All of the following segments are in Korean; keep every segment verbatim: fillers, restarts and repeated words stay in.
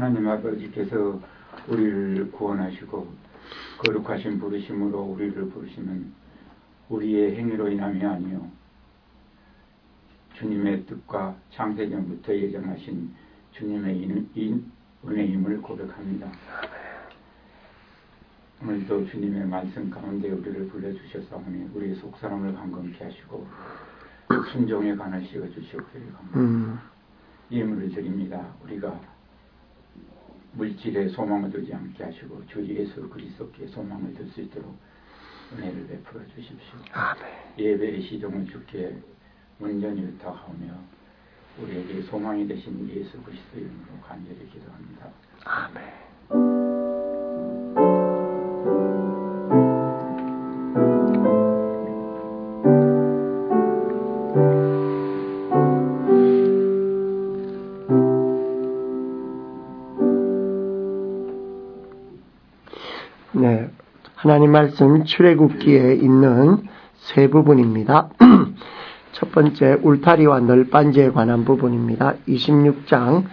하나님 아버지께서 우리를 구원하시고 거룩하신 부르심으로 우리를 부르시는 우리의 행위로 인함이 아니요 주님의 뜻과 창세전부터 예정하신 주님의 인, 인, 은혜임을 고백합니다. 오늘도 주님의 말씀 가운데 우리를 불러주셔서오니 우리의 속사람을 강건케 하시고 순종에 관을 씌워주시옵기를 갑니다. 음. 예물을 드립니다. 우리가 물질에 소망을 두지 않게 하시고 주 예수 그리스도께 소망을 둘 수 있도록 은혜를 베풀어 주십시오. 아멘. 예배의 시종을 주께 온전히 의탁하며 우리에게 소망이 되신 예수 그리스도 이름으로 간절히 기도합니다. 아멘. 네, 하나님 말씀 출애굽기에 있는 세 부분입니다. 첫 번째 울타리와 널빤지에 관한 부분입니다. 이십육 장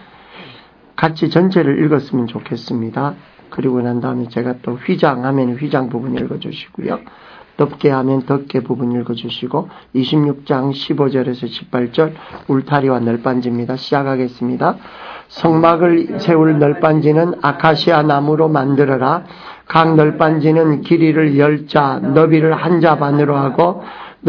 같이 전체를 읽었으면 좋겠습니다. 그리고 난 다음에 제가 또 휘장하면 휘장 부분 읽어주시고요. 덮개 하면 덮개 부분 읽어주시고 이십육 장 십오 절에서 십팔 절 울타리와 널빤지입니다. 시작하겠습니다. 성막을 세울 널빤지는 아카시아 나무로 만들어라. 각 널빤지는 길이를 열 자, 너비를 한 자 반으로 하고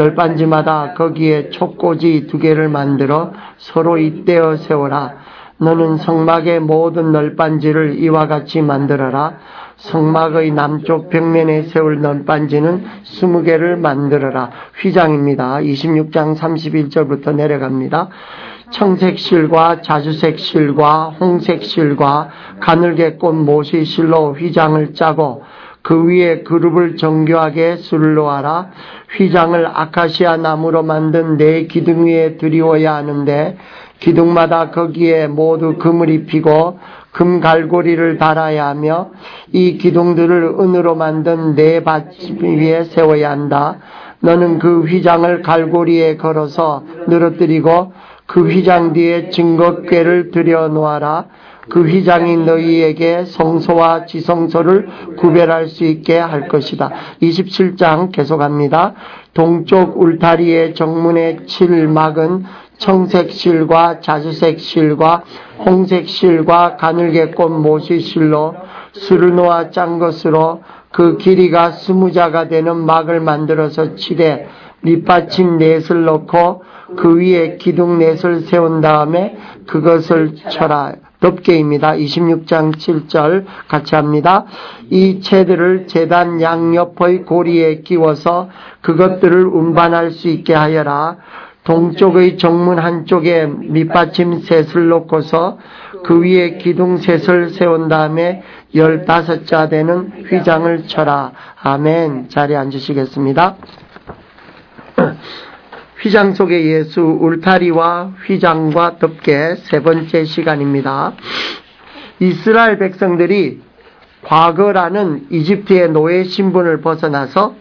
널빤지마다 거기에 촉꽂이 두 개를 만들어 서로 잇대어 세워라. 너는 성막의 모든 널빤지를 이와 같이 만들어라. 성막의 남쪽 벽면에 세울 널빤지는 스무 개를 만들어라. 휘장입니다. 이십육 장 삼십일 절부터 내려갑니다. 청색 실과 자주색 실과 홍색 실과 가늘게 꼰 모시 실로 휘장을 짜고 그 위에 그룹을 정교하게 술로하라. 휘장을 아카시아 나무로 만든 네 기둥 위에 드리워야 하는데 기둥마다 거기에 모두 금을 입히고 금 갈고리를 달아야 하며 이 기둥들을 은으로 만든 네 받침 위에 세워야 한다. 너는 그 휘장을 갈고리에 걸어서 늘어뜨리고 그 휘장 뒤에 증거궤를 들여 놓아라. 그 휘장이 너희에게 성소와 지성소를 구별할 수 있게 할 것이다. 이십칠 장 계속합니다. 동쪽 울타리의 정문에 칠 막은 청색 실과 자주색 실과 홍색 실과 가늘게 꼰 모시 실로 술을 놓아 짠 것으로 그 길이가 스무 자가 되는 막을 만들어서 칠해 밑받침 넷을 넣고 그 위에 기둥 넷을 세운 다음에 그것을 쳐라. 덮개입니다. 이십육 장 칠 절 같이 합니다. 이 채들을 제단 양옆의 고리에 끼워서 그것들을 운반할 수 있게 하여라. 동쪽의 정문 한쪽에 밑받침 셋을 놓고서 그 위에 기둥 셋을 세운 다음에 열다섯 자 되는 휘장을 쳐라. 아멘. 자리에 앉으시겠습니다. 휘장 속의 예수, 울타리와 휘장과 덮개 세 번째 시간입니다. 이스라엘 백성들이 과거라는 이집트의 노예 신분을 벗어나서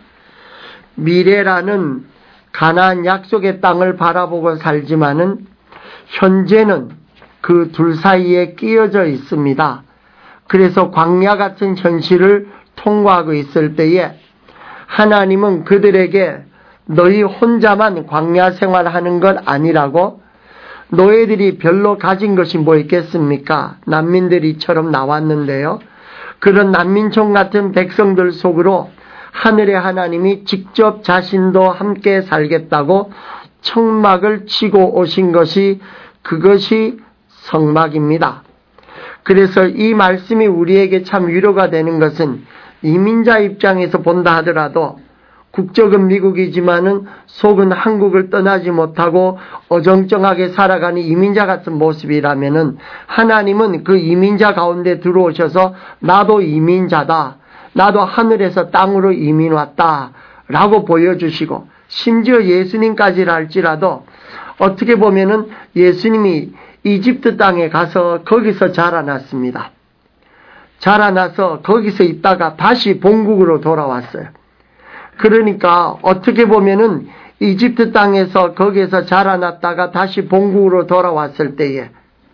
미래라는 가나안 약속의 땅을 바라보고 살지만은 현재는 그 둘 사이에 끼어져 있습니다. 그래서 광야 같은 현실을 통과하고 있을 때에 하나님은 그들에게 너희 혼자만 광야 생활하는 것 아니라고, 노예들이 별로 가진 것이 뭐 있겠습니까? 난민들이처럼 나왔는데요. 그런 난민촌 같은 백성들 속으로 하늘의 하나님이 직접 자신도 함께 살겠다고 청막을 치고 오신 것이, 그것이 성막입니다. 그래서 이 말씀이 우리에게 참 위로가 되는 것은 이민자 입장에서 본다 하더라도 국적은 미국이지만은 속은 한국을 떠나지 못하고 어정쩡하게 살아가는 이민자 같은 모습이라면은 하나님은 그 이민자 가운데 들어오셔서 나도 이민자다, 나도 하늘에서 땅으로 이민 왔다 라고 보여주시고, 심지어 예수님까지라 할지라도 어떻게 보면은 예수님이 이집트 땅에 가서 거기서 자라났습니다. 자라나서 거기서 있다가 다시 본국으로 돌아왔어요. 그러니까 어떻게 보면은 이집트 땅에서 거기에서 자라났다가 다시 본국으로 돌아왔을 때에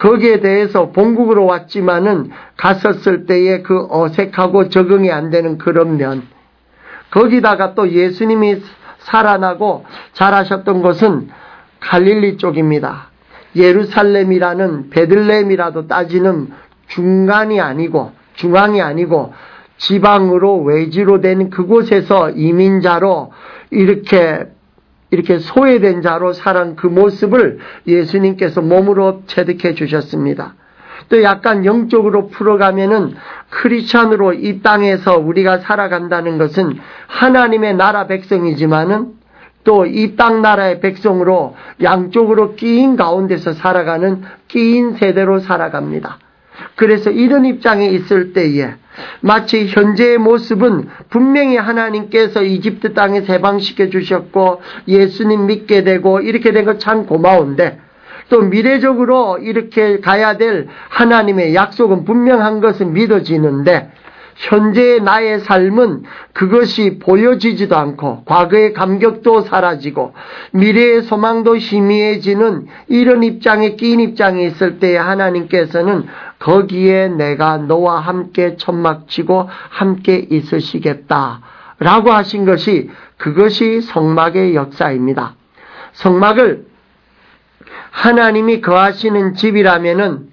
거기에 대해서 본국으로 왔지만은 갔었을 때에 그 어색하고 적응이 안 되는 그런 면, 거기다가 또 예수님이 살아나고 자라셨던 곳은 갈릴리 쪽입니다. 예루살렘이라는 베들레헴이라도 따지는 중간이 아니고 중앙이 아니고 지방으로 외지로 된 그곳에서 이민자로 이렇게 이렇게 소외된 자로 살은 그 모습을 예수님께서 몸으로 체득해 주셨습니다. 또 약간 영적으로 풀어가면은 크리스찬으로 이 땅에서 우리가 살아간다는 것은 하나님의 나라 백성이지만은 또 이 땅 나라의 백성으로 양쪽으로 끼인 가운데서 살아가는 끼인 세대로 살아갑니다. 그래서 이런 입장에 있을 때에 마치 현재의 모습은 분명히 하나님께서 이집트 땅에서 해방시켜 주셨고 예수님 믿게 되고 이렇게 된 거 참 고마운데, 또 미래적으로 이렇게 가야 될 하나님의 약속은 분명한 것은 믿어지는데, 현재의 나의 삶은 그것이 보여지지도 않고 과거의 감격도 사라지고 미래의 소망도 희미해지는 이런 입장에 끼인 입장에 있을 때에 하나님께서는 거기에 내가 너와 함께 천막치고 함께 있으시겠다라고 하신 것이, 그것이 성막의 역사입니다. 성막을 하나님이 거하시는 집이라면은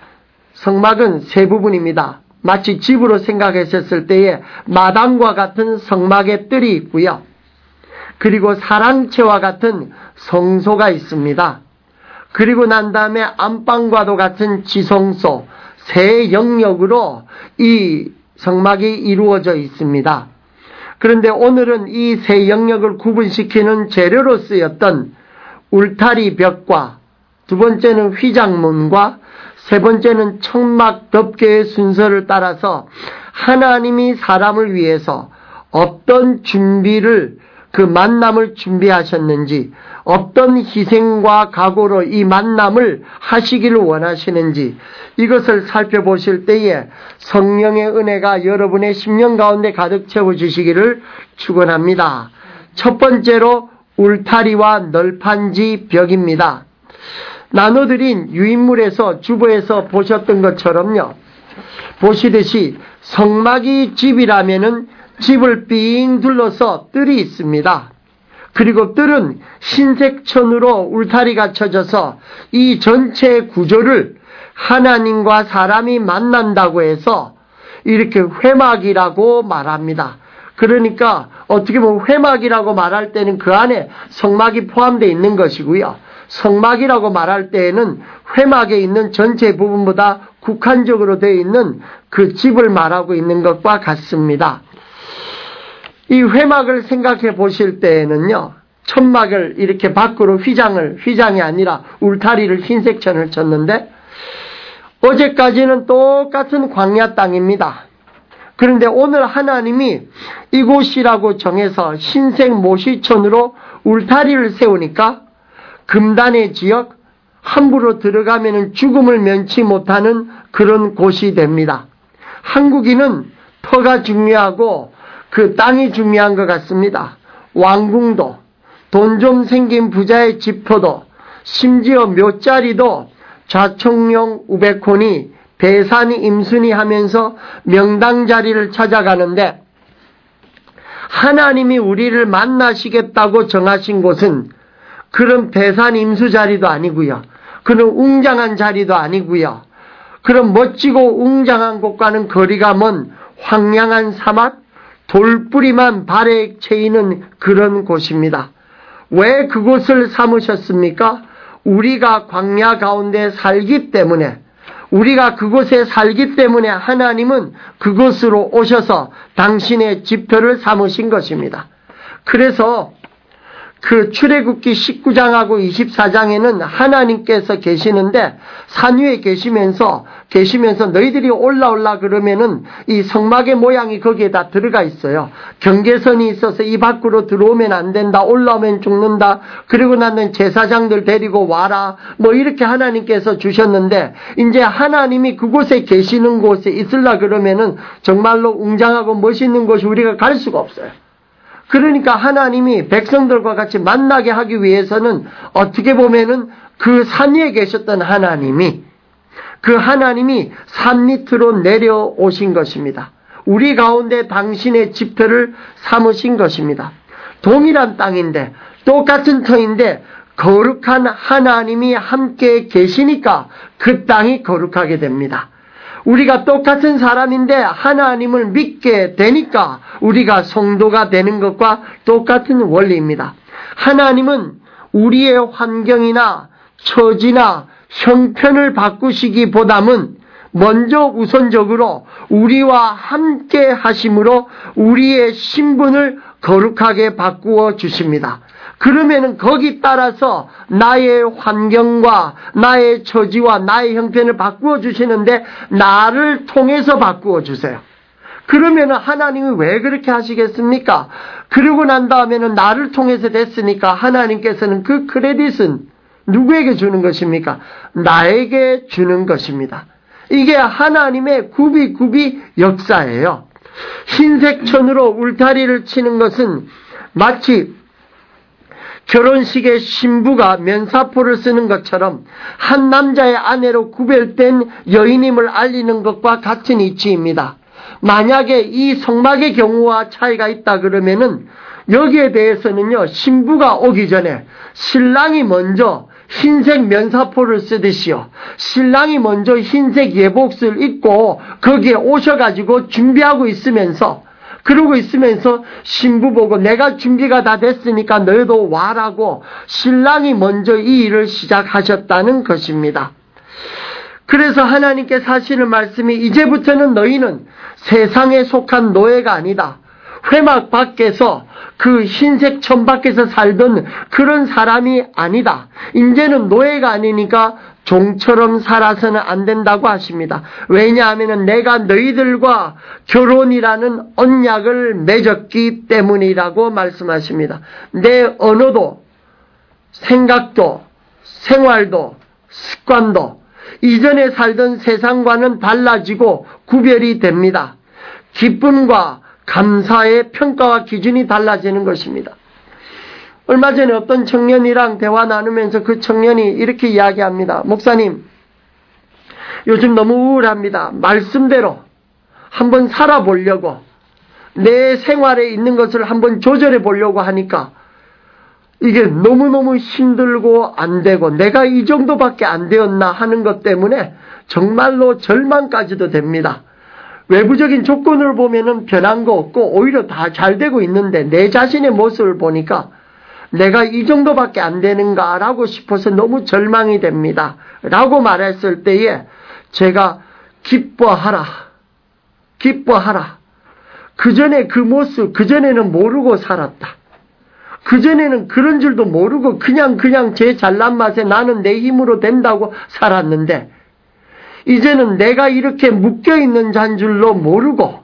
성막은 세 부분입니다. 마치 집으로 생각했었을 때에 마당과 같은 성막의 뜰이 있고요. 그리고 사랑채와 같은 성소가 있습니다. 그리고 난 다음에 안방과도 같은 지성소, 세 영역으로 이 성막이 이루어져 있습니다. 그런데 오늘은 이 세 영역을 구분시키는 재료로 쓰였던 울타리 벽과 두 번째는 휘장문과 세 번째는 천막 덮개의 순서를 따라서 하나님이 사람을 위해서 어떤 준비를, 그 만남을 준비하셨는지, 어떤 희생과 각오로 이 만남을 하시기를 원하시는지, 이것을 살펴보실 때에 성령의 은혜가 여러분의 심령 가운데 가득 채워주시기를 축원합니다. 첫 번째로 울타리와 널판지 벽입니다. 나눠드린 유인물에서 주보에서 보셨던 것처럼요, 보시듯이 성막이 집이라면은 집을 삥 둘러서 뜰이 있습니다. 그리고 뜰은 흰색 천으로 울타리가 쳐져서 이 전체 구조를 하나님과 사람이 만난다고 해서 이렇게 회막이라고 말합니다. 그러니까 어떻게 보면 회막이라고 말할 때는 그 안에 성막이 포함되어 있는 것이고요, 성막이라고 말할 때에는 회막에 있는 전체 부분보다 국한적으로 되어 있는 그 집을 말하고 있는 것과 같습니다. 이 회막을 생각해 보실 때에는요, 천막을 이렇게 밖으로 휘장을, 휘장이 아니라 울타리를 흰색 천을 쳤는데, 어제까지는 똑같은 광야 땅입니다. 그런데 오늘 하나님이 이곳이라고 정해서 흰색 모시천으로 울타리를 세우니까 금단의 지역, 함부로 들어가면 죽음을 면치 못하는 그런 곳이 됩니다. 한국인은 터가 중요하고 그 땅이 중요한 것 같습니다. 왕궁도, 돈 좀 생긴 부자의 지표도, 심지어 묘자리도 좌청룡 우백혼이 배산이 임순이 하면서 명당 자리를 찾아가는데, 하나님이 우리를 만나시겠다고 정하신 곳은 그런 배산 임수 자리도 아니고요, 그런 웅장한 자리도 아니고요, 그런 멋지고 웅장한 곳과는 거리가 먼 황량한 사막, 돌뿌리만 발에 채이는 그런 곳입니다. 왜 그곳을 삼으셨습니까? 우리가 광야 가운데 살기 때문에, 우리가 그곳에 살기 때문에 하나님은 그곳으로 오셔서 당신의 지표를 삼으신 것입니다. 그래서 그 출애굽기 십구 장하고 이십사 장에는 하나님께서 계시는데, 산 위에 계시면서 계시면서 너희들이 올라올라 그러면은 이 성막의 모양이 거기에 다 들어가 있어요. 경계선이 있어서 이 밖으로 들어오면 안 된다, 올라오면 죽는다, 그리고 나는 제사장들 데리고 와라, 뭐 이렇게 하나님께서 주셨는데, 이제 하나님이 그곳에 계시는 곳에 있으려 그러면은 정말로 웅장하고 멋있는 곳이 우리가 갈 수가 없어요. 그러니까 하나님이 백성들과 같이 만나게 하기 위해서는 어떻게 보면은 그 산 위에 계셨던 하나님이 그 하나님이 산 밑으로 내려오신 것입니다. 우리 가운데 당신의 집터를 삼으신 것입니다. 동일한 땅인데 똑같은 터인데 거룩한 하나님이 함께 계시니까 그 땅이 거룩하게 됩니다. 우리가 똑같은 사람인데 하나님을 믿게 되니까 우리가 성도가 되는 것과 똑같은 원리입니다. 하나님은 우리의 환경이나 처지나 형편을 바꾸시기보다는 먼저 우선적으로 우리와 함께 하심으로 우리의 신분을 거룩하게 바꾸어 주십니다. 그러면은 거기 따라서 나의 환경과 나의 처지와 나의 형편을 바꾸어 주시는데 나를 통해서 바꾸어 주세요. 그러면은 하나님이 왜 그렇게 하시겠습니까? 그러고 난 다음에는 나를 통해서 됐으니까 하나님께서는 그 크레딧은 누구에게 주는 것입니까? 나에게 주는 것입니다. 이게 하나님의 굽이굽이 역사예요. 흰색 천으로 울타리를 치는 것은 마치 결혼식의 신부가 면사포를 쓰는 것처럼 한 남자의 아내로 구별된 여인임을 알리는 것과 같은 이치입니다. 만약에 이 성막의 경우와 차이가 있다 그러면은 여기에 대해서는요, 신부가 오기 전에 신랑이 먼저 흰색 면사포를 쓰듯이요, 신랑이 먼저 흰색 예복을 입고 거기에 오셔가지고 준비하고 있으면서 그러고 있으면서 신부 보고 내가 준비가 다 됐으니까 너희도 와라고 신랑이 먼저 이 일을 시작하셨다는 것입니다. 그래서 하나님께서 하시는 말씀이 이제부터는 너희는 세상에 속한 노예가 아니다. 회막 밖에서 그 흰색 천 밖에서 살던 그런 사람이 아니다. 이제는 노예가 아니니까 종처럼 살아서는 안 된다고 하십니다. 왜냐하면 내가 너희들과 결혼이라는 언약을 맺었기 때문이라고 말씀하십니다. 내 언어도 생각도 생활도 습관도 이전에 살던 세상과는 달라지고 구별이 됩니다. 기쁨과 감사의 평가와 기준이 달라지는 것입니다. 얼마 전에 어떤 청년이랑 대화 나누면서 그 청년이 이렇게 이야기합니다. 목사님, 요즘 너무 우울합니다. 말씀대로 한번 살아보려고, 내 생활에 있는 것을 한번 조절해 보려고 하니까 이게 너무너무 힘들고 안 되고 내가 이 정도밖에 안 되었나 하는 것 때문에 정말로 절망까지도 됩니다. 외부적인 조건을 보면은 변한 거 없고 오히려 다 잘 되고 있는데 내 자신의 모습을 보니까 내가 이 정도밖에 안 되는가라고 싶어서 너무 절망이 됩니다. 라고 말했을 때에 제가 기뻐하라. 기뻐하라. 그전에 그 모습, 그전에는 모르고 살았다. 그전에는 그런 줄도 모르고 그냥 그냥 제 잘난 맛에 나는 내 힘으로 된다고 살았는데 이제는 내가 이렇게 묶여있는 잔 줄로 모르고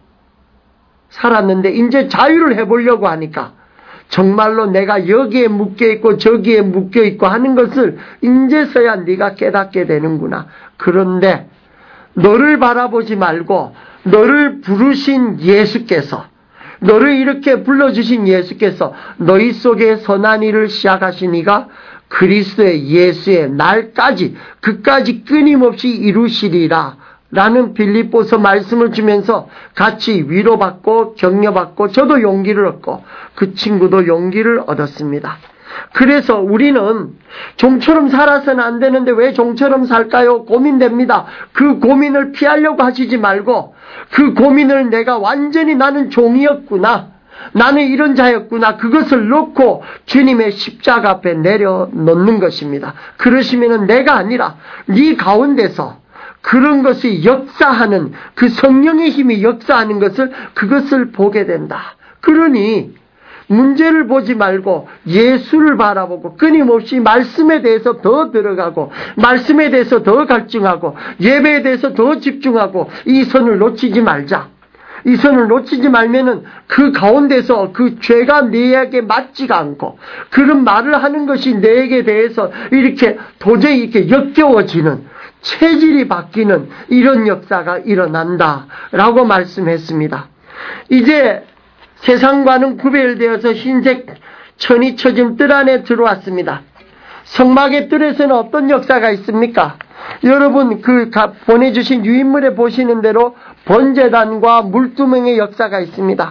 살았는데 이제 자유를 해보려고 하니까 정말로 내가 여기에 묶여있고 저기에 묶여있고 하는 것을 이제서야 네가 깨닫게 되는구나. 그런데 너를 바라보지 말고 너를 부르신 예수께서, 너를 이렇게 불러주신 예수께서 너희 속에 선한 일을 시작하시니가 그리스도의 예수의 날까지 그까지 끊임없이 이루시리라 라는 빌립보서 말씀을 주면서 같이 위로받고 격려받고 저도 용기를 얻고 그 친구도 용기를 얻었습니다. 그래서 우리는 종처럼 살아서는 안 되는데 왜 종처럼 살까요? 고민됩니다. 그 고민을 피하려고 하시지 말고 그 고민을 내가 완전히 나는 종이었구나, 나는 이런 자였구나, 그것을 놓고 주님의 십자가 앞에 내려놓는 것입니다. 그러시면은 내가 아니라 네 가운데서 그런 것이 역사하는, 그 성령의 힘이 역사하는 것을, 그것을 보게 된다. 그러니 문제를 보지 말고 예수를 바라보고 끊임없이 말씀에 대해서 더 들어가고 말씀에 대해서 더 갈증하고 예배에 대해서 더 집중하고 이 선을 놓치지 말자. 이 선을 놓치지 말면은 그 가운데서 그 죄가 내에게 맞지가 않고 그런 말을 하는 것이 내에게 대해서 이렇게 도저히 이렇게 역겨워지는, 체질이 바뀌는 이런 역사가 일어난다라고 말씀했습니다. 이제 세상과는 구별되어서 흰색 천이 쳐진 뜰 안에 들어왔습니다. 성막의 뜰에서는 어떤 역사가 있습니까? 여러분 그 보내주신 유인물에 보시는 대로 번제단과 물두멍의 역사가 있습니다.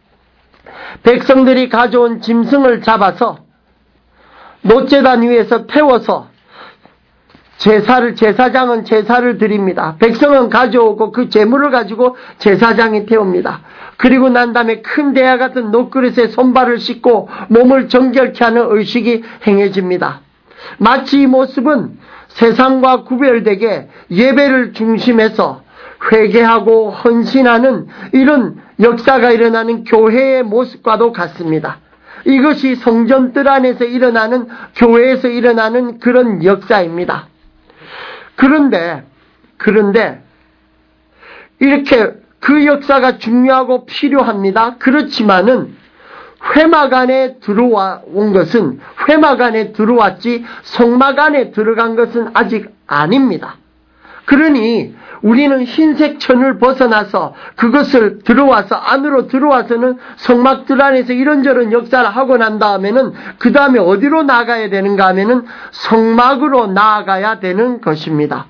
백성들이 가져온 짐승을 잡아서 놋제단 위에서 태워서 제사를, 제사장은 제사를 드립니다. 백성은 가져오고 그 제물을 가지고 제사장이 태웁니다. 그리고 난 다음에 큰 대야 같은 놋그릇에 손발을 씻고 몸을 정결케 하는 의식이 행해집니다. 마치 이 모습은 세상과 구별되게 예배를 중심해서 회개하고 헌신하는 이런 역사가 일어나는 교회의 모습과도 같습니다. 이것이 성전 뜰 안에서 일어나는, 교회에서 일어나는 그런 역사입니다. 그런데, 그런데, 이렇게 그 역사가 중요하고 필요합니다. 그렇지만은, 회막 안에 들어와 온 것은, 회막 안에 들어왔지, 성막 안에 들어간 것은 아직 아닙니다. 그러니, 우리는 흰색 천을 벗어나서 그것을 들어와서 안으로 들어와서는 성막들 안에서 이런저런 역사를 하고 난 다음에는 그 다음에 어디로 나가야 되는가 하면은 성막으로 나아가야 되는 것입니다.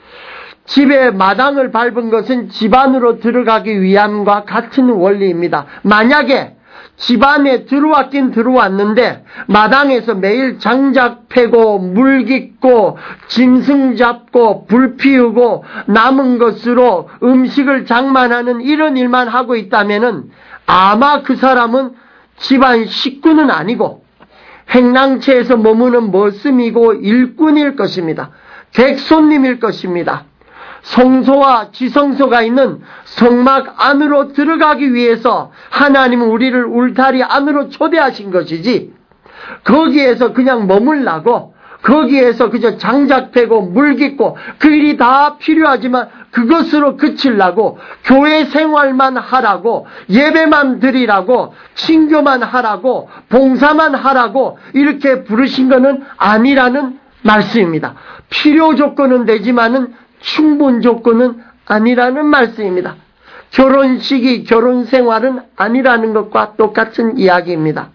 집에 마당을 밟은 것은 집 안으로 들어가기 위함과 같은 원리입니다. 만약에 집 안에 들어왔긴 들어왔는데 마당에서 매일 장작 패고 물 깃고 짐승 잡고 불 피우고 남은 것으로 음식을 장만하는 이런 일만 하고 있다면은 아마 그 사람은 집안 식구는 아니고 행랑채에서 머무는 머슴이고 일꾼일 것입니다. 객손님일 것입니다. 성소와 지성소가 있는 성막 안으로 들어가기 위해서 하나님은 우리를 울타리 안으로 초대하신 것이지, 거기에서 그냥 머물라고, 거기에서 그저 장작 패고 물 깃고 그 일이 다 필요하지만 그것으로 그치려고, 교회 생활만 하라고, 예배만 드리라고, 친교만 하라고, 봉사만 하라고 이렇게 부르신 것은 아니라는 말씀입니다. 필요 조건은 되지만은 충분 조건은 아니라는 말씀입니다. 결혼식이 결혼 생활은 아니라는 것과 똑같은 이야기입니다.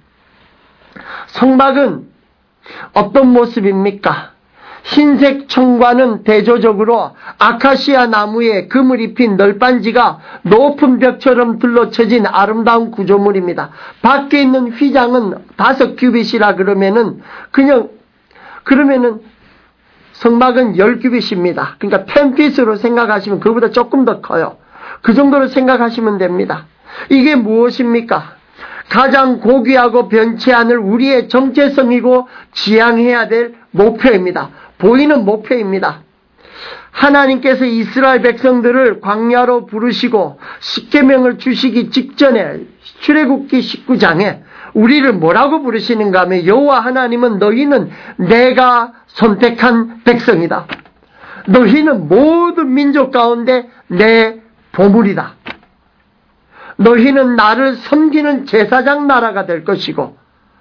성막은 어떤 모습입니까? 흰색 천과는 대조적으로 아카시아 나무에 금을 입힌 널빤지가 높은 벽처럼 둘러쳐진 아름다운 구조물입니다. 밖에 있는 휘장은 다섯 큐빗이라 그러면은 그냥 그러면은 성막은 열 큐빗입니다. 그러니까 펜핏으로 생각하시면 그보다 조금 더 커요. 그 정도로 생각하시면 됩니다. 이게 무엇입니까? 가장 고귀하고 변치 않을 우리의 정체성이고 지향해야 될 목표입니다. 보이는 목표입니다. 하나님께서 이스라엘 백성들을 광야로 부르시고 십계명을 주시기 직전에 출애굽기 십구 장에 우리를 뭐라고 부르시는가 하면 여호와 하나님은 너희는 내가 선택한 백성이다. 너희는 모든 민족 가운데 내 보물이다. 너희는 나를 섬기는 제사장 나라가 될 것이고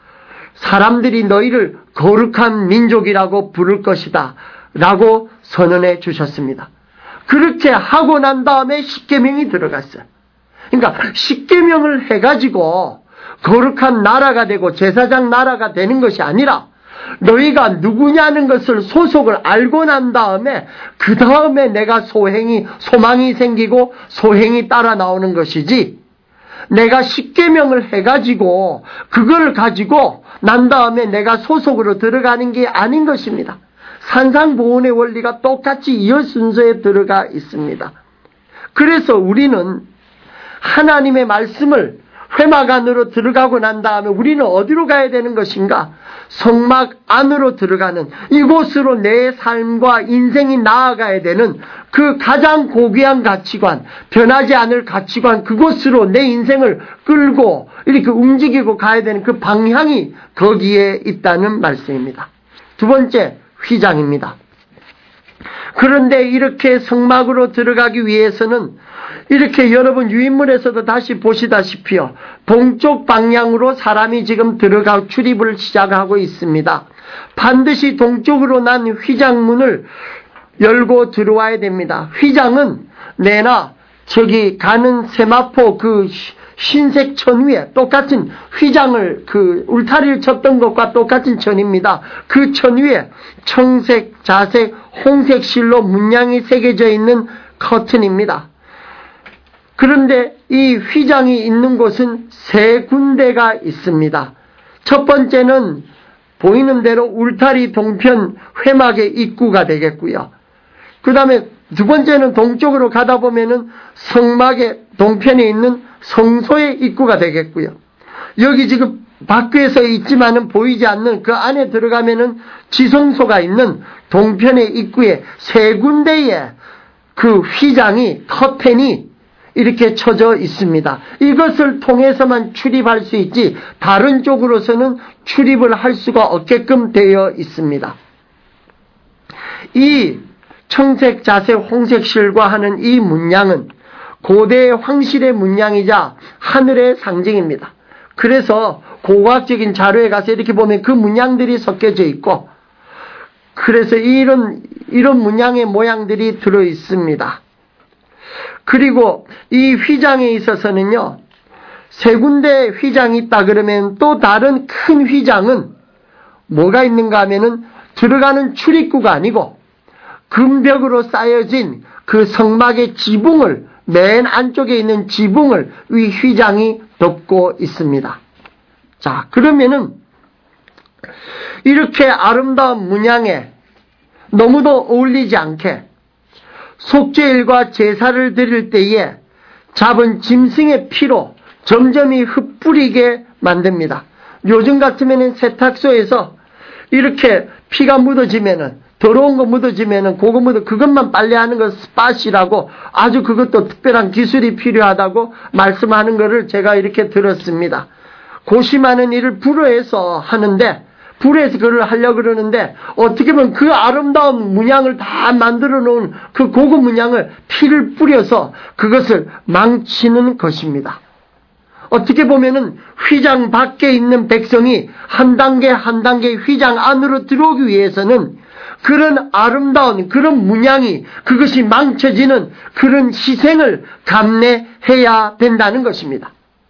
사람들이 너희를 거룩한 민족이라고 부를 것이다 라고 선언해 주셨습니다. 그렇게 하고 난 다음에 십계명이 들어갔어요. 그러니까 십계명을 해가지고 거룩한 나라가 되고 제사장 나라가 되는 것이 아니라 너희가 누구냐는 것을 소속을 알고 난 다음에 그 다음에 내가 소행이 소망이 생기고 소행이 따라 나오는 것이지, 내가 십계명을 해가지고 그걸 가지고 난 다음에 내가 소속으로 들어가는 게 아닌 것입니다. 산상보훈의 원리가 똑같이 이어 순서에 들어가 있습니다. 그래서 우리는 하나님의 말씀을 회막 안으로 들어가고 난 다음에 우리는 어디로 가야 되는 것인가? 성막 안으로 들어가는, 이곳으로 내 삶과 인생이 나아가야 되는 그 가장 고귀한 가치관, 변하지 않을 가치관, 그곳으로 내 인생을 끌고 이렇게 움직이고 가야 되는 그 방향이 거기에 있다는 말씀입니다. 두 번째, 휘장입니다. 그런데 이렇게 성막으로 들어가기 위해서는 이렇게 여러분 유인물에서도 다시 보시다시피요, 동쪽 방향으로 사람이 지금 들어가 출입을 시작하고 있습니다. 반드시 동쪽으로 난 휘장문을 열고 들어와야 됩니다. 휘장은 내나 저기 가는 세마포 그 흰색 천 위에 똑같은 휘장을 그 울타리를 쳤던 것과 똑같은 천입니다. 그 천 위에 청색, 자색, 홍색 실로 문양이 새겨져 있는 커튼입니다. 그런데 이 휘장이 있는 곳은 세 군데가 있습니다. 첫 번째는 보이는 대로 울타리 동편 회막의 입구가 되겠고요. 그 다음에 두 번째는 동쪽으로 가다 보면은 성막의 동편에 있는 성소의 입구가 되겠고요. 여기 지금 밖에서 있지만은 보이지 않는 그 안에 들어가면은 지성소가 있는 동편의 입구에 세 군데의 그 휘장이, 커튼이 이렇게 쳐져 있습니다. 이것을 통해서만 출입할 수 있지 다른 쪽으로서는 출입을 할 수가 없게끔 되어 있습니다. 이 청색, 자색, 홍색 실과 하는 이 문양은 고대의 황실의 문양이자 하늘의 상징입니다. 그래서 고고학적인 자료에 가서 이렇게 보면 그 문양들이 섞여져 있고, 그래서 이런 이런 문양의 모양들이 들어 있습니다. 그리고 이 휘장에 있어서는요, 세 군데 휘장이 있다 그러면 또 다른 큰 휘장은 뭐가 있는가 하면은 들어가는 출입구가 아니고 금벽으로 쌓여진 그 성막의 지붕을, 맨 안쪽에 있는 지붕을 이 휘장이 덮고 있습니다. 자, 그러면은 이렇게 아름다운 문양에 너무도 어울리지 않게 속죄일과 제사를 드릴 때에 잡은 짐승의 피로 점점이 흩뿌리게 만듭니다. 요즘 같으면은 세탁소에서 이렇게 피가 묻어지면은, 더러운 거 묻어지면은 그거 묻어 그것만 빨래하는 거 스팟이라고 아주 그것도 특별한 기술이 필요하다고 말씀하는 것을 제가 이렇게 들었습니다. 고심하는 일을 불어해서 하는데, 불에서 그걸 하려고 그러는데 어떻게 보면 그 아름다운 문양을 다 만들어 놓은 그 고급 문양을 피를 뿌려서 그것을 망치는 것입니다. 어떻게 보면은 휘장 밖에 있는 백성이 한 단계 한 단계 휘장 안으로 들어오기 위해서는 그런 아름다운 그런 문양이, 그것이 망쳐지는 그런 희생을 감내해야 된다는 것입니다.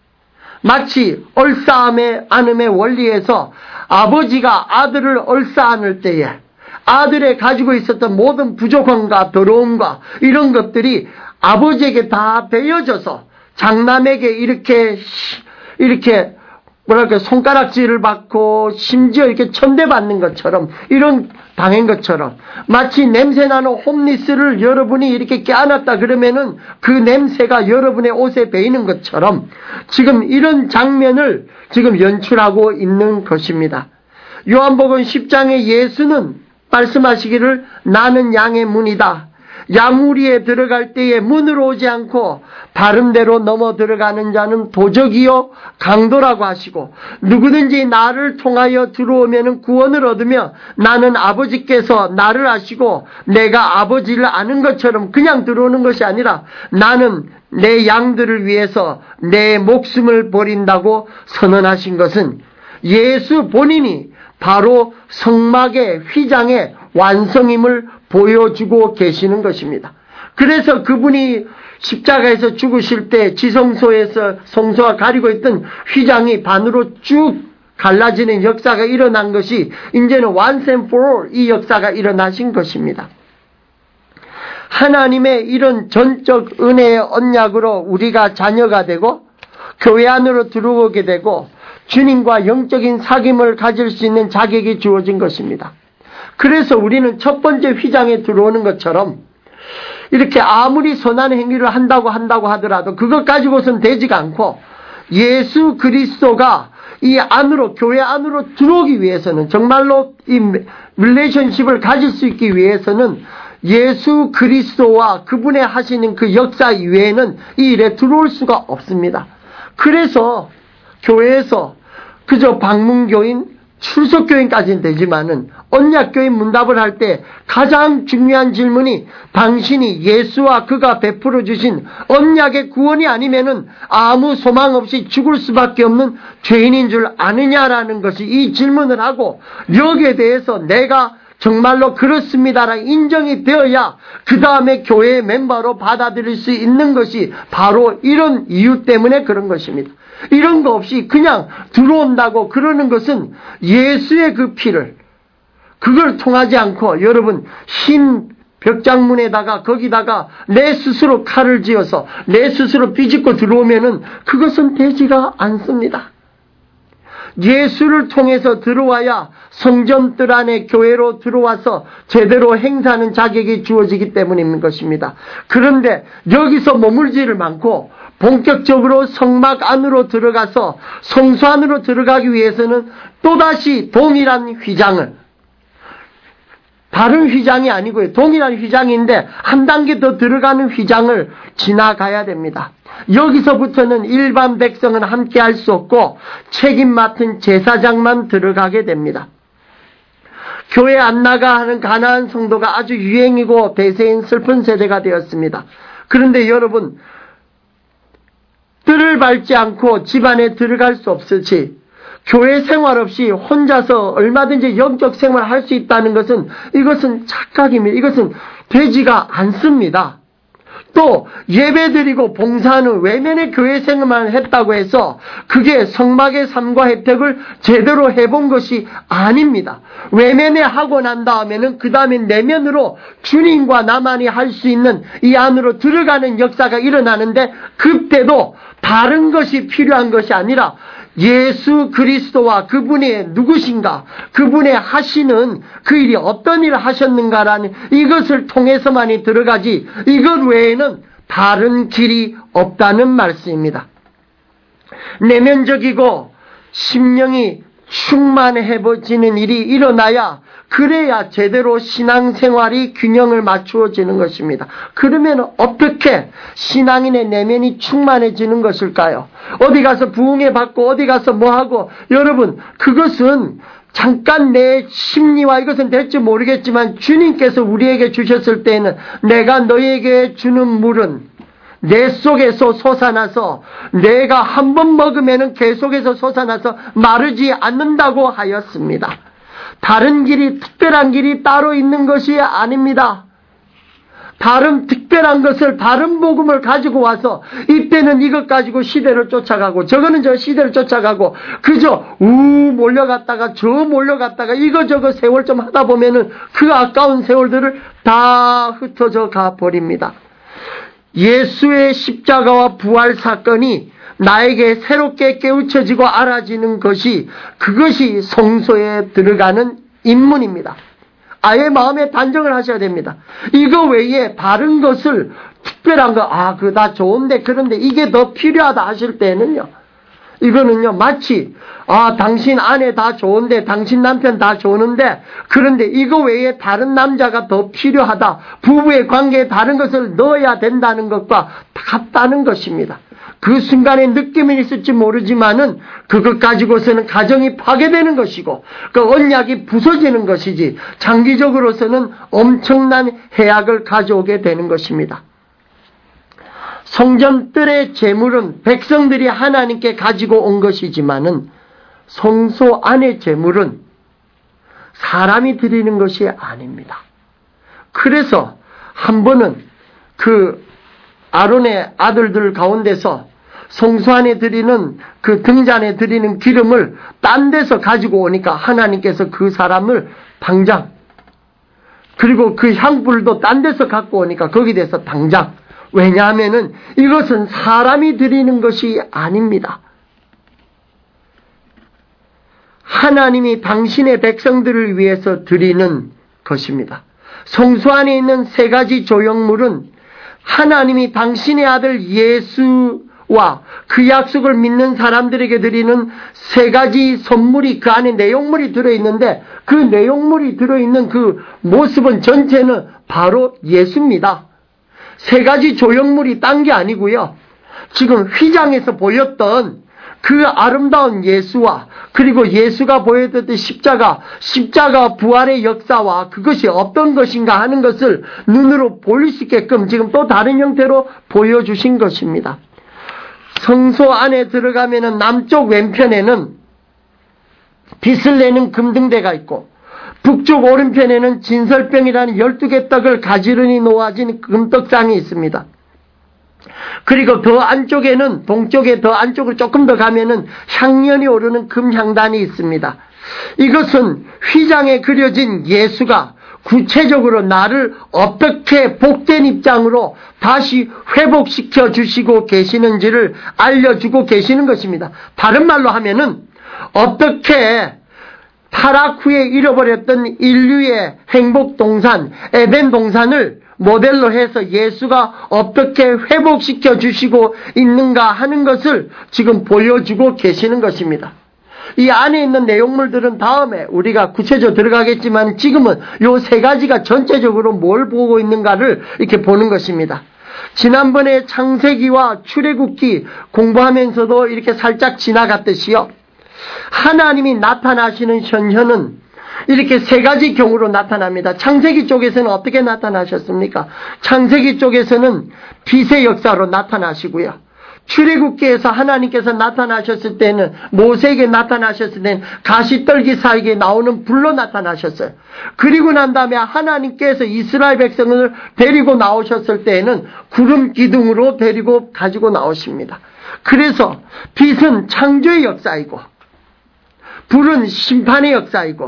마치 얼싸안의 안음의 원리에서 아버지가 아들을 얼싸안을 때에 아들의 가지고 있었던 모든 부족함과 더러움과 이런 것들이 아버지에게 다 베어져서 장남에게 이렇게 이렇게 뭐랄까 손가락질을 받고 심지어 이렇게 천대받는 것처럼, 이런 당한 것처럼, 마치 냄새나는 홈리스를 여러분이 이렇게 껴안았다 그러면은 그 냄새가 여러분의 옷에 배이는 것처럼 지금 이런 장면을 지금 연출하고 있는 것입니다. 요한복음 십 장에 예수는 말씀하시기를 나는 양의 문이다. 양우리에 들어갈 때에 문으로 오지 않고 바른 대로 넘어 들어가는 자는 도적이요 강도라고 하시고, 누구든지 나를 통하여 들어오면 구원을 얻으며 나는 아버지께서 나를 아시고 내가 아버지를 아는 것처럼 그냥 들어오는 것이 아니라 나는 내 양들을 위해서 내 목숨을 버린다고 선언하신 것은 예수 본인이 바로 성막의 휘장의 완성임을 보여주고 계시는 것입니다. 그래서 그분이 십자가에서 죽으실 때 지성소에서 성소와 가리고 있던 휘장이 반으로 쭉 갈라지는 역사가 일어난 것이 이제는 once and for all 이 역사가 일어나신 것입니다. 하나님의 이런 전적 은혜의 언약으로 우리가 자녀가 되고 교회 안으로 들어오게 되고 주님과 영적인 사귐을 가질 수 있는 자격이 주어진 것입니다. 그래서 우리는 첫 번째 휘장에 들어오는 것처럼 이렇게 아무리 선한 행위를 한다고 한다고 하더라도 그것 가지고선 되지가 않고, 예수 그리스도가 이 안으로, 교회 안으로 들어오기 위해서는, 정말로 이 릴레이션십을 가질 수 있기 위해서는 예수 그리스도와 그분의 하시는 그 역사 이외에는 이 일에 들어올 수가 없습니다. 그래서 교회에서 그저 방문교인, 출석교인까지는 되지만은 언약교인 문답을 할 때 가장 중요한 질문이 당신이 예수와 그가 베풀어 주신 언약의 구원이 아니면은 아무 소망 없이 죽을 수밖에 없는 죄인인 줄 아느냐라는 것이, 이 질문을 하고 여기에 대해서 내가 정말로 그렇습니다라는 인정이 되어야 그 다음에 교회의 멤버로 받아들일 수 있는 것이 바로 이런 이유 때문에 그런 것입니다. 이런 거 없이 그냥 들어온다고 그러는 것은 예수의 그 피를, 그걸 통하지 않고 여러분 흰 벽장문에다가 거기다가 내 스스로 칼을 쥐어서 내 스스로 삐집고 들어오면은 그것은 되지가 않습니다. 예수를 통해서 들어와야 성전들 안에 교회로 들어와서 제대로 행사하는 자격이 주어지기 때문인 것입니다. 그런데 여기서 머물지를 않고 본격적으로 성막 안으로 들어가서 성소 안으로 들어가기 위해서는 또다시 동일한 휘장을, 다른 휘장이 아니고요, 동일한 휘장인데 한 단계 더 들어가는 휘장을 지나가야 됩니다. 여기서부터는 일반 백성은 함께 할 수 없고 책임 맡은 제사장만 들어가게 됩니다. 교회 안 나가 하는 가난한 성도가 아주 유행이고 대세인 슬픈 세대가 되었습니다. 그런데 여러분, 뜰을 밟지 않고 집안에 들어갈 수 없을지, 교회 생활 없이 혼자서 얼마든지 영적 생활을 할 수 있다는 것은 이것은 착각입니다. 이것은 되지가 않습니다. 또 예배드리고 봉사하는 외면의 교회 생활만 했다고 해서 그게 성막의 삶과 혜택을 제대로 해본 것이 아닙니다. 외면에 하고 난 다음에는 그 다음에 내면으로 주님과 나만이 할 수 있는 이 안으로 들어가는 역사가 일어나는데, 그때도 다른 것이 필요한 것이 아니라 예수 그리스도와 그분이 누구신가, 그분의 하시는 그 일이 어떤 일을 하셨는가라는 이것을 통해서만이 들어가지 이것 외에는 다른 길이 없다는 말씀입니다. 내면적이고 심령이 충만해지는 일이 일어나야, 그래야 제대로 신앙생활이 균형을 맞추어지는 것입니다. 그러면 어떻게 신앙인의 내면이 충만해지는 것일까요? 어디 가서 부흥회 받고 어디 가서 뭐하고, 여러분 그것은 잠깐 내 심리와 이것은 될지 모르겠지만 주님께서 우리에게 주셨을 때에는 내가 너에게 주는 물은 내 속에서 솟아나서 내가 한 번 먹으면 계속해서 솟아나서 마르지 않는다고 하였습니다. 다른 길이, 특별한 길이 따로 있는 것이 아닙니다. 다른 특별한 것을, 다른 복음을 가지고 와서 이때는 이것 가지고 시대를 쫓아가고 저거는 저 시대를 쫓아가고 그저 우 몰려갔다가 저 몰려갔다가 이거저거 세월 좀 하다 보면은 그 아까운 세월들을 다 흩어져 가버립니다. 예수의 십자가와 부활 사건이 나에게 새롭게 깨우쳐지고 알아지는 것이, 그것이 성소에 들어가는 입문입니다. 아예 마음에 단정을 하셔야 됩니다. 이거 외에 다른 것을, 특별한 거, 아, 그거 다 좋은데, 그런데 이게 더 필요하다 하실 때는요, 이거는요, 마치, 아, 당신 아내 다 좋은데, 당신 남편 다 좋은데, 그런데 이거 외에 다른 남자가 더 필요하다, 부부의 관계에 다른 것을 넣어야 된다는 것과 같다는 것입니다. 그 순간에 느낌이 있을지 모르지만은 그것 가지고서는 가정이 파괴되는 것이고 그 언약이 부서지는 것이지 장기적으로서는 엄청난 해악을 가져오게 되는 것입니다. 성전뜰의 제물은 백성들이 하나님께 가지고 온 것이지만은 성소 안의 제물은 사람이 드리는 것이 아닙니다. 그래서 한 번은 그 아론의 아들들 가운데서 성소 안에 드리는 그 등잔에 드리는 기름을 딴 데서 가지고 오니까 하나님께서 그 사람을 당장, 그리고 그 향불도 딴 데서 갖고 오니까 거기 대해서 당장. 왜냐하면은 이것은 사람이 드리는 것이 아닙니다. 하나님이 당신의 백성들을 위해서 드리는 것입니다. 성소 안에 있는 세 가지 조형물은 하나님이 당신의 아들 예수와 그 약속을 믿는 사람들에게 드리는 세 가지 선물이, 그 안에 내용물이 들어있는데 그 내용물이 들어있는 그 모습은 전체는 바로 예수입니다. 세 가지 조형물이 딴 게 아니고요. 지금 휘장에서 보였던 그 아름다운 예수와 그리고 예수가 보여줬던 십자가, 십자가 부활의 역사와 그것이 어떤 것인가 하는 것을 눈으로 볼 수 있게끔 지금 또 다른 형태로 보여주신 것입니다. 성소 안에 들어가면은 남쪽 왼편에는 빛을 내는 금등대가 있고 북쪽 오른편에는 진설병이라는 열두 개 떡을 가지런히 놓아진 금떡상이 있습니다. 그리고 더 안쪽에는, 동쪽에 더 안쪽으로 조금 더 가면은 향연이 오르는 금향단이 있습니다. 이것은 휘장에 그려진 예수가 구체적으로 나를 어떻게 복된 입장으로 다시 회복시켜 주시고 계시는지를 알려주고 계시는 것입니다. 다른 말로 하면은 어떻게 타락 후에 잃어버렸던 인류의 행복 동산, 에덴 동산을 모델로 해서 예수가 어떻게 회복시켜 주시고 있는가 하는 것을 지금 보여주고 계시는 것입니다. 이 안에 있는 내용물들은 다음에 우리가 구체적으로 들어가겠지만 지금은 요 세 가지가 전체적으로 뭘 보고 있는가를 이렇게 보는 것입니다. 지난번에 창세기와 출애굽기 공부하면서도 이렇게 살짝 지나갔듯이요. 하나님이 나타나시는 현현은 이렇게 세 가지 경우로 나타납니다. 창세기 쪽에서는 어떻게 나타나셨습니까? 창세기 쪽에서는 빛의 역사로 나타나시고요. 출애굽기에서 하나님께서 나타나셨을 때는, 모세에게 나타나셨을 때는 가시떨기 사이에 나오는 불로 나타나셨어요. 그리고 난 다음에 하나님께서 이스라엘 백성을 데리고 나오셨을 때에는 구름 기둥으로 데리고 가지고 나오십니다. 그래서 빛은 창조의 역사이고, 불은 심판의 역사이고,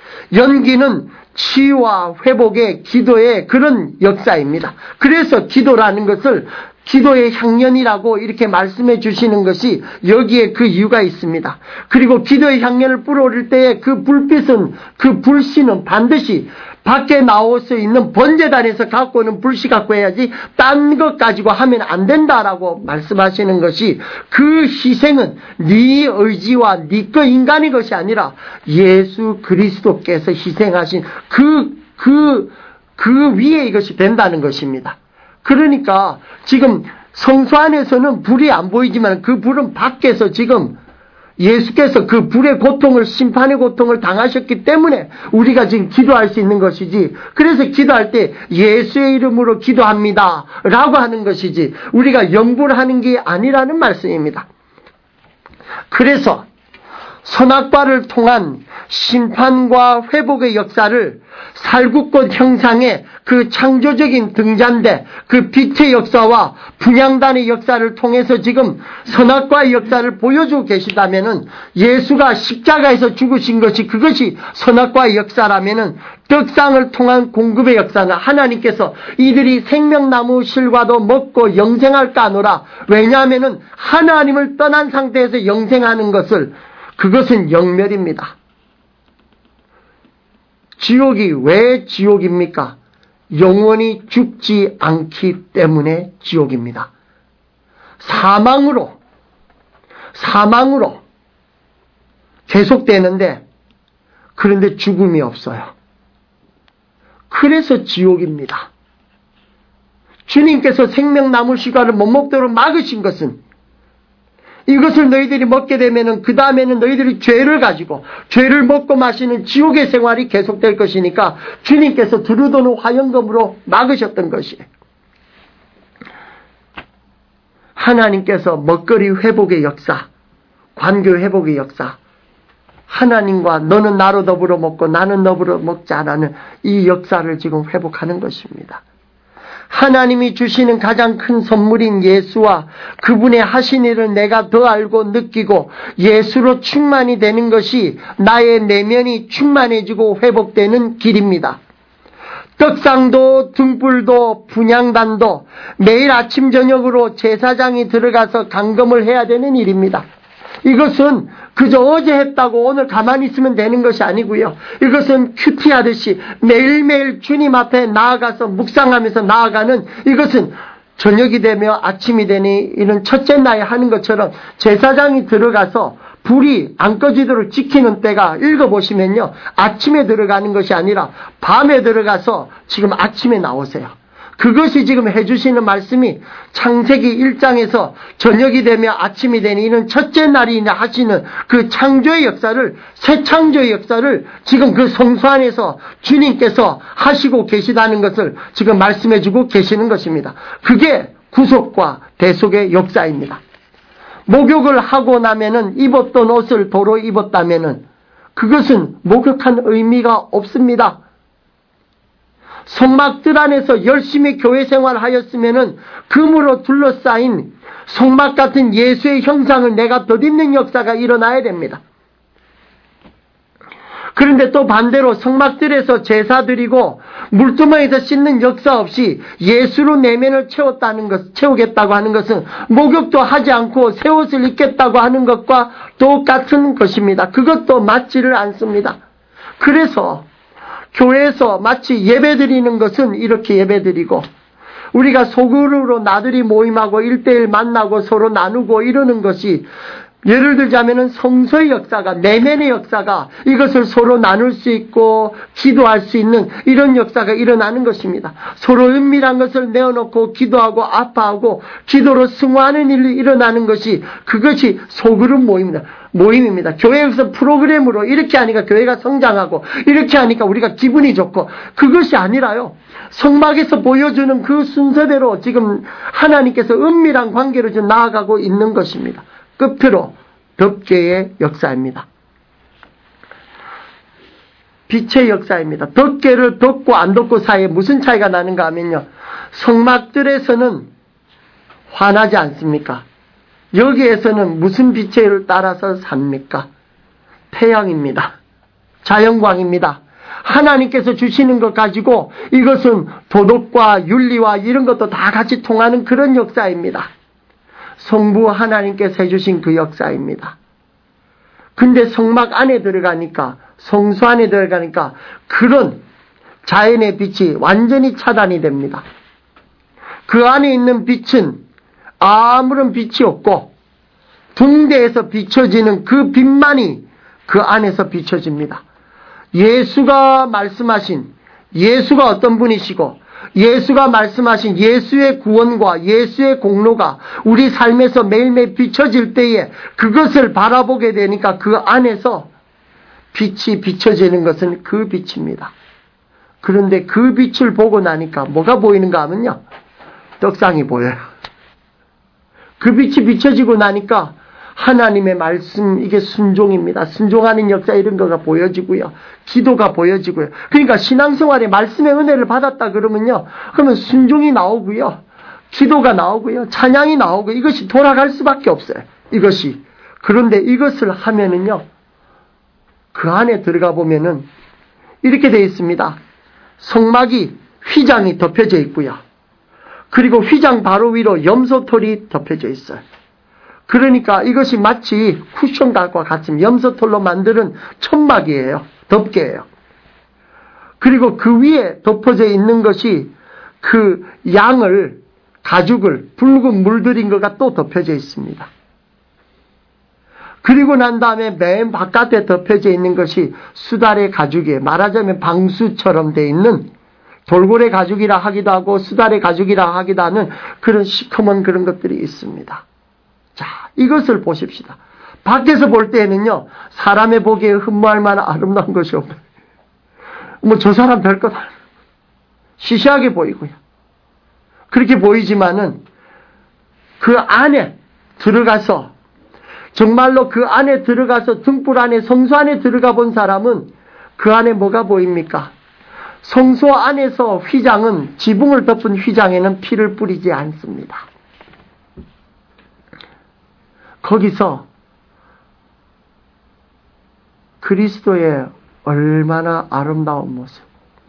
연기는 치유와 회복의, 기도의 그런 역사입니다. 그래서 기도라는 것을 기도의 향연이라고 이렇게 말씀해 주시는 것이 여기에 그 이유가 있습니다. 그리고 기도의 향연을 불어올릴 때에 그 불빛은, 그 불씨는 반드시 밖에 나올 수 있는 번제단에서 갖고 오는 불씨 갖고 해야지 딴 것 가지고 하면 안 된다라고 말씀하시는 것이, 그 희생은 네 의지와 네 거 인간의 것이 아니라 예수 그리스도께서 희생하신 그, 그, 그 위에 이것이 된다는 것입니다. 그러니까 지금 성소 안에서는 불이 안 보이지만 그 불은 밖에서 지금 예수께서 그 불의 고통을, 심판의 고통을 당하셨기 때문에 우리가 지금 기도할 수 있는 것이지, 그래서 기도할 때 예수의 이름으로 기도합니다 라고 하는 것이지 우리가 연구를 하는 게 아니라는 말씀입니다. 그래서 선악과를 통한 심판과 회복의 역사를 살구꽃 형상의 그 창조적인 등잔대, 그 빛의 역사와 분향단의 역사를 통해서 지금 선악과의 역사를 보여주고 계시다면은, 예수가 십자가에서 죽으신 것이 그것이 선악과의 역사라면은, 떡상을 통한 공급의 역사는 하나님께서 이들이 생명나무 실과도 먹고 영생할까 하노라. 왜냐하면은 하나님을 떠난 상태에서 영생하는 것을, 그것은 영멸입니다. 지옥이 왜 지옥입니까? 영원히 죽지 않기 때문에 지옥입니다. 사망으로, 사망으로 계속되는데, 그런데 죽음이 없어요. 그래서 지옥입니다. 주님께서 생명나무 실과를 못 먹도록 막으신 것은, 이것을 너희들이 먹게 되면은 그 다음에는 너희들이 죄를 가지고 죄를 먹고 마시는 지옥의 생활이 계속될 것이니까 주님께서 두루도는 화영검으로 막으셨던 것이에요. 하나님께서 먹거리 회복의 역사, 관계 회복의 역사, 하나님과 너는 나로 더불어 먹고 나는 너로 먹지 않아는 이 역사를 지금 회복하는 것입니다. 하나님이 주시는 가장 큰 선물인 예수와 그분의 하신 일을 내가 더 알고 느끼고 예수로 충만이 되는 것이 나의 내면이 충만해지고 회복되는 길입니다. 떡상도 등불도 분향단도 매일 아침 저녁으로 제사장이 들어가서 감금을 해야 되는 일입니다. 이것은 그저 어제 했다고 오늘 가만히 있으면 되는 것이 아니고요. 이것은 큐티 하듯이 매일매일 주님 앞에 나아가서 묵상하면서 나아가는, 이것은 저녁이 되며 아침이 되니 이런 첫째 날에 하는 것처럼 제사장이 들어가서 불이 안 꺼지도록 지키는 때가, 읽어보시면요, 아침에 들어가는 것이 아니라 밤에 들어가서 지금 아침에 나오세요. 그것이 지금 해주시는 말씀이 창세기 일 장에서 저녁이 되며 아침이 되니 이는 첫째 날이 하시는 그 창조의 역사를, 새 창조의 역사를 지금 그 성소 안에서 주님께서 하시고 계시다는 것을 지금 말씀해주고 계시는 것입니다. 그게 구속과 대속의 역사입니다. 목욕을 하고 나면은 입었던 옷을 도로 입었다면은 그것은 목욕한 의미가 없습니다. 성막들 안에서 열심히 교회 생활하였으면은 금으로 둘러싸인 성막 같은 예수의 형상을 내가 덧입는 역사가 일어나야 됩니다. 그런데 또 반대로 성막들에서 제사 드리고 물두멍에서 씻는 역사 없이 예수로 내면을 채웠다는 것, 채우겠다고 하는 것은 목욕도 하지 않고 새 옷을 입겠다고 하는 것과 똑같은 것입니다. 그것도 맞지를 않습니다. 그래서 교회에서 마치 예배 드리는 것은 이렇게 예배 드리고, 우리가 소그룹으로 나들이 모임하고 일대일 만나고 서로 나누고 이러는 것이, 예를 들자면은 성서의 역사가, 내면의 역사가 이것을 서로 나눌 수 있고 기도할 수 있는 이런 역사가 일어나는 것입니다. 서로 은밀한 것을 내어놓고 기도하고 아파하고 기도로 승화하는 일이 일어나는 것이, 그것이 소그룹 모임입니다. 모임입니다. 교회에서 프로그램으로 이렇게 하니까 교회가 성장하고 이렇게 하니까 우리가 기분이 좋고, 그것이 아니라요, 성막에서 보여주는 그 순서대로 지금 하나님께서 은밀한 관계로 지금 나아가고 있는 것입니다. 끝으로 덮개의 역사입니다. 빛의 역사입니다. 덮개를 덮고 안 덮고 사이에 무슨 차이가 나는가 하면요, 성막들에서는 환하지 않습니까? 여기에서는 무슨 빛을 따라서 삽니까? 태양입니다. 자연광입니다. 하나님께서 주시는 것 가지고 이것은 도덕과 윤리와 이런 것도 다 같이 통하는 그런 역사입니다. 성부 하나님께서 해주신 그 역사입니다. 근데 성막 안에 들어가니까, 성수 안에 들어가니까 그런 자연의 빛이 완전히 차단이 됩니다. 그 안에 있는 빛은 아무런 빛이 없고 붕대에서 비춰지는 그 빛만이 그 안에서 비춰집니다. 예수가 말씀하신, 예수가 어떤 분이시고 예수가 말씀하신 예수의 구원과 예수의 공로가 우리 삶에서 매일매일 비춰질 때에 그것을 바라보게 되니까 그 안에서 빛이 비춰지는 것은 그 빛입니다. 그런데 그 빛을 보고 나니까 뭐가 보이는가 하면요, 떡상이 보여요. 그 빛이 비춰지고 나니까 하나님의 말씀, 이게 순종입니다. 순종하는 역사 이런 거가 보여지고요. 기도가 보여지고요. 그러니까 신앙생활에 말씀의 은혜를 받았다 그러면요, 그러면 순종이 나오고요. 기도가 나오고요. 찬양이 나오고, 이것이 돌아갈 수밖에 없어요. 이것이. 그런데 이것을 하면은요, 그 안에 들어가 보면은 이렇게 되어 있습니다. 성막이 휘장이 덮여져 있고요. 그리고 휘장 바로 위로 염소털이 덮여져 있어요. 그러니까 이것이 마치 쿠션과 같은 염소털로 만드는 천막이에요. 덮개예요. 그리고 그 위에 덮어져 있는 것이 그 양을, 가죽을 붉은 물들인 것과 또 덮여져 있습니다. 그리고 난 다음에 맨 바깥에 덮여져 있는 것이 수달의 가죽이에요. 말하자면 방수처럼 되어 있는, 돌고래 가죽이라 하기도 하고 수달의 가죽이라 하기도 하는 그런 시커먼 그런 것들이 있습니다. 자, 이것을 보십시다. 밖에서 볼 때에는요, 사람의 보기에 흠모할 만한 아름다운 것이 없어요. 뭐 저 사람 별것 아니에요. 시시하게 보이고요. 그렇게 보이지만은 그 안에 들어가서, 정말로 그 안에 들어가서 등불 안에, 성소 안에 들어가 본 사람은 그 안에 뭐가 보입니까? 성소 안에서 휘장은, 지붕을 덮은 휘장에는 피를 뿌리지 않습니다. 거기서 그리스도의 얼마나 아름다운 모습,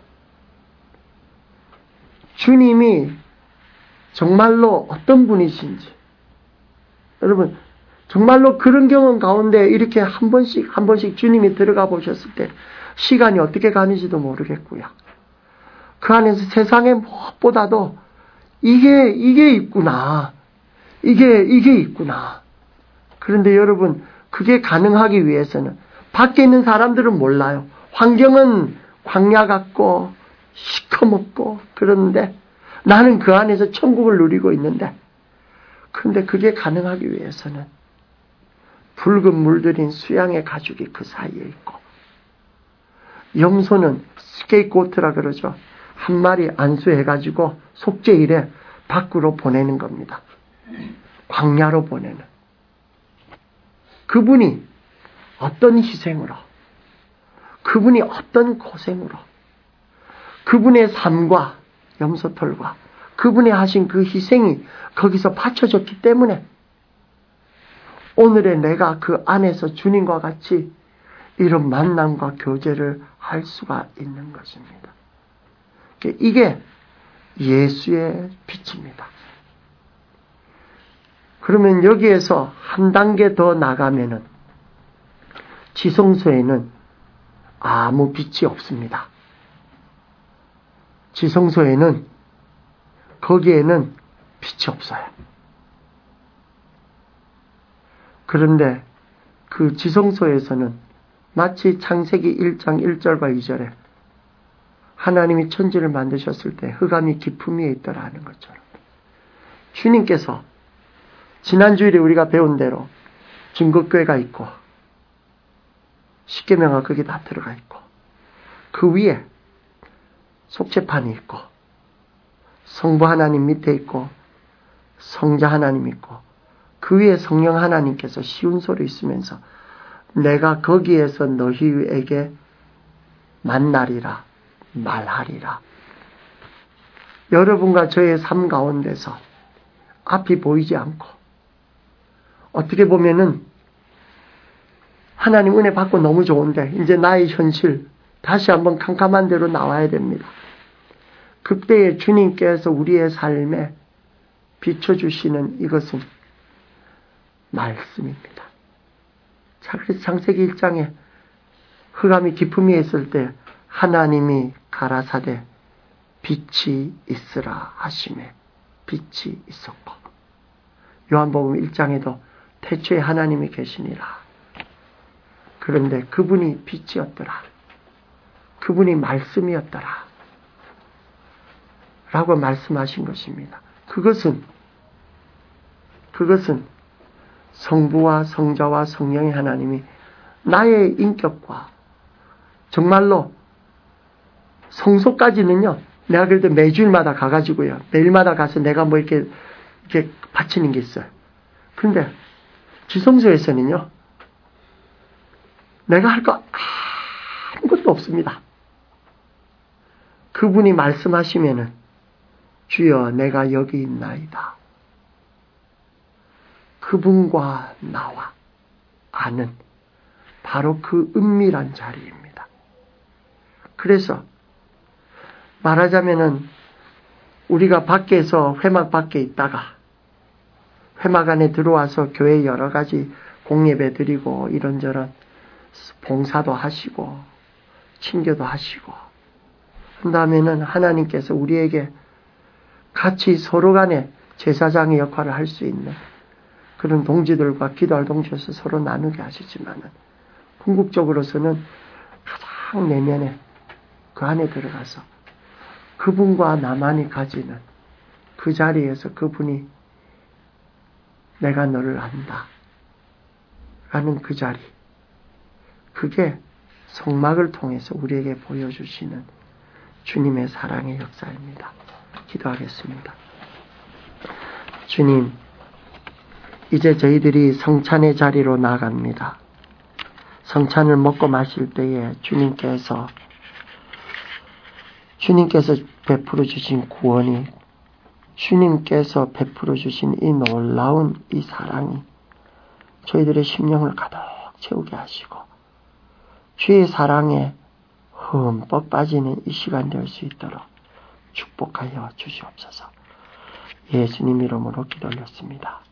주님이 정말로 어떤 분이신지, 여러분 정말로 그런 경험 가운데 이렇게 한 번씩 한 번씩 주님이 들어가 보셨을 때 시간이 어떻게 가는지도 모르겠고요. 그 안에서 세상의 무엇보다도 이게 이게 있구나, 이게 이게 있구나. 그런데 여러분, 그게 가능하기 위해서는 밖에 있는 사람들은 몰라요. 환경은 광야 같고 시커멓고 그런데 나는 그 안에서 천국을 누리고 있는데, 그런데 그게 가능하기 위해서는 붉은 물들인 수양의 가죽이 그 사이에 있고, 염소는 스케이트고트라 그러죠. 한 마리 안수해가지고 속죄일에 밖으로 보내는 겁니다. 광야로 보내는. 그분이 어떤 희생으로, 그분이 어떤 고생으로 그분의 삶과 염소털과 그분이 하신 그 희생이 거기서 바쳐졌기 때문에 오늘의 내가 그 안에서 주님과 같이 이런 만남과 교제를 할 수가 있는 것입니다. 이게 예수의 빛입니다. 그러면 여기에서 한 단계 더 나가면은 지성소에는 아무 빛이 없습니다. 지성소에는 거기에는 빛이 없어요. 그런데 그 지성소에서는 마치 창세기 일 장 일 절과 이 절에 하나님이 천지를 만드셨을 때 흑암이 깊음 위에 있더라 하는 것처럼 주님께서 지난주일에 우리가 배운 대로 증거궤가 있고 십계명과 그게 다 들어가 있고 그 위에 속죄판이 있고 성부 하나님 밑에 있고 성자 하나님 있고 그 위에 성령 하나님께서 시운소로 있으면서 내가 거기에서 너희에게 만나리라 말하리라. 여러분과 저의 삶 가운데서 앞이 보이지 않고 어떻게 보면은 하나님 은혜 받고 너무 좋은데 이제 나의 현실 다시 한번 캄캄한 대로 나와야 됩니다. 그때에 주님께서 우리의 삶에 비춰주시는 이것은 말씀입니다. 그래서 창세기 일 장에 흑암이 깊음 위에 있을 때 하나님이 가라사대 빛이 있으라 하심에 빛이 있었고 요한복음 일 장에도 태초에 하나님이 계시니라. 그런데 그분이 빛이었더라. 그분이 말씀이었더라. 라고 말씀하신 것입니다. 그것은 그것은 성부와 성자와 성령의 하나님이 나의 인격과 정말로 성소까지는요, 내가 그럴 때 매주일마다 가가지고요, 매일마다 가서 내가 뭐 이렇게, 이렇게 바치는 게 있어요. 그런데 지성소에서는요, 내가 할 거 아무것도 없습니다. 그분이 말씀하시면은, 주여 내가 여기 있나이다. 그분과 나와 아는 바로 그 은밀한 자리입니다. 그래서 말하자면은 우리가 밖에서 회막 밖에 있다가 회막 안에 들어와서 교회 여러 가지 공예배 드리고 이런저런 봉사도 하시고 친교도 하시고 한 다음에는 하나님께서 우리에게 같이 서로 간에 제사장의 역할을 할 수 있는 그런 동지들과 기도할 동지로서 서로 나누게 하시지만은 궁극적으로서는 가장 내면에 그 안에 들어가서 그분과 나만이 가지는 그 자리에서 그분이 내가 너를 안다 라는 그 자리, 그게 성막을 통해서 우리에게 보여주시는 주님의 사랑의 역사입니다. 기도하겠습니다. 주님, 이제 저희들이 성찬의 자리로 나갑니다. 성찬을 먹고 마실 때에 주님께서 주님께서 베풀어 주신 구원이, 주님께서 베풀어 주신 이 놀라운 이 사랑이 저희들의 심령을 가득 채우게 하시고 주의 사랑에 흠뻑 빠지는 이 시간 될 수 있도록 축복하여 주시옵소서. 예수님 이름으로 기도 올렸습니다.